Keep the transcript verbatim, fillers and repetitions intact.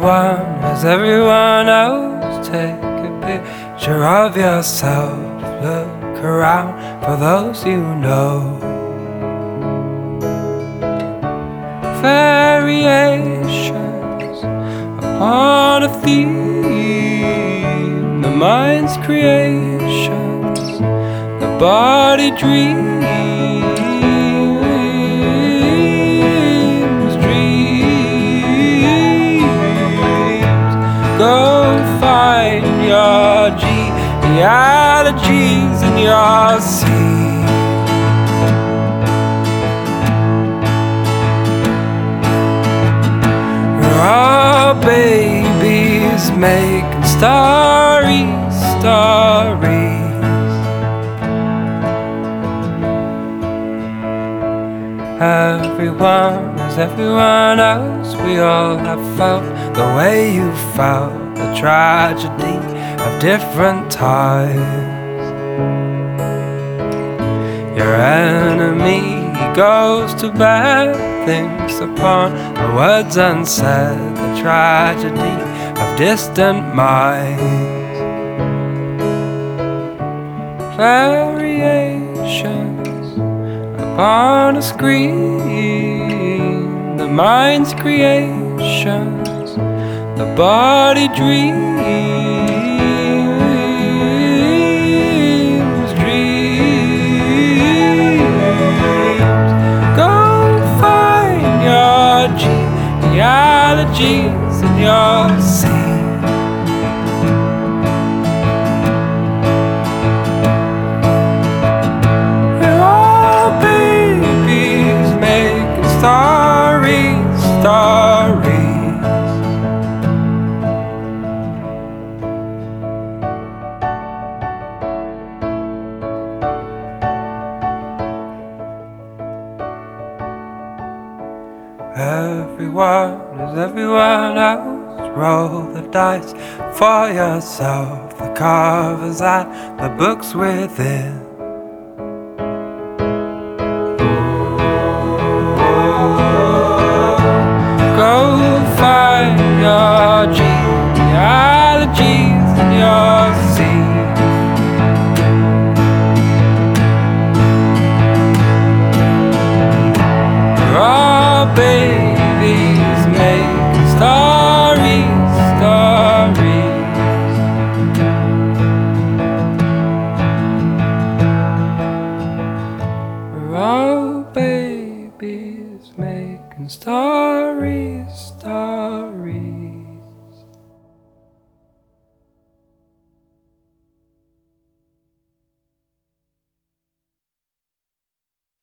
everyone as everyone else. Take a picture of yourself. Look around for those you know. Variations upon a theme. The mind's creations, the body dreams. Go find your genealogies and you'll see we're all babies making stories, stories. Everyone is everyone else. We all have felt the way you felt, the tragedy of different times. Your enemy goes to bed, thinks upon the words unsaid, the tragedy of distant minds. Variations upon a screen, the mind's creations, the body dreams, dreams. Go find your genealogies and you'll see we're all babies making stories, stories. Everyone is everyone else. Roll the dice for yourself. The covers at the books within. Go find your genealogies and you'll see we're all babies making stories, stories. We're all babies making stories,